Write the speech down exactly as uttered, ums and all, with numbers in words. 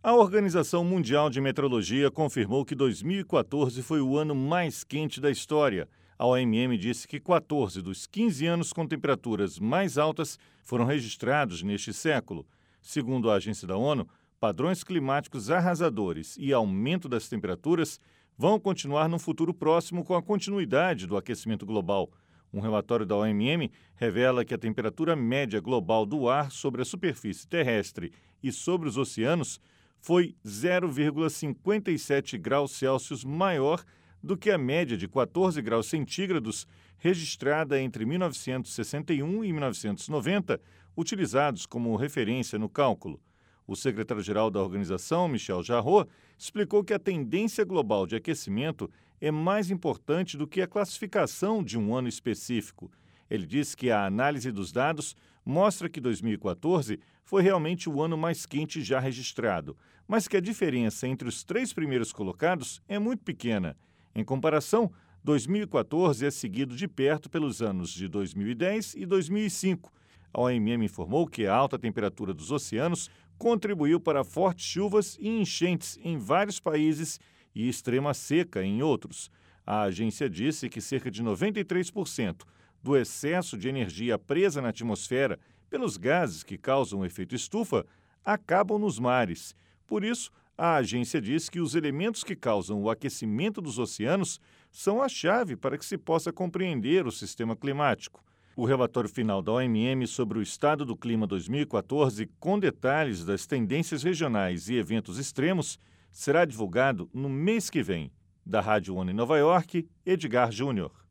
A Organização Mundial de Meteorologia confirmou que dois mil e quatorze foi o ano mais quente da história. A O M M disse que quatorze dos quinze anos com temperaturas mais altas foram registrados neste século. Segundo a agência da ONU, padrões climáticos arrasadores e aumento das temperaturas vão continuar no futuro próximo com a continuidade do aquecimento global. Um relatório da O M M revela que a temperatura média global do ar sobre a superfície terrestre e sobre os oceanos foi zero vírgula cinquenta e sete graus Celsius maior do que a média de quatorze graus centígrados registrada entre mil novecentos e sessenta e um e mil novecentos e noventa, utilizados como referência no cálculo. O secretário-geral da organização, Michel Jarraud, explicou que a tendência global de aquecimento é mais importante do que a classificação de um ano específico. Ele disse que a análise dos dados mostra que dois mil e quatorze foi realmente o ano mais quente já registrado, mas que a diferença entre os três primeiros colocados é muito pequena. Em comparação, dois mil e quatorze é seguido de perto pelos anos de dois mil e dez e dois mil e cinco. A O M M informou que a alta temperatura dos oceanos contribuiu para fortes chuvas e enchentes em vários países e extrema seca em outros. A agência disse que cerca de noventa e três por cento do excesso de energia presa na atmosfera pelos gases que causam o efeito estufa acabam nos mares. Por isso, a agência diz que os elementos que causam o aquecimento dos oceanos são a chave para que se possa compreender o sistema climático. O relatório final da O M M sobre o estado do clima dois mil e quatorze, com detalhes das tendências regionais e eventos extremos, será divulgado no mês que vem. Da Rádio ONU em Nova York, Edgar Júnior.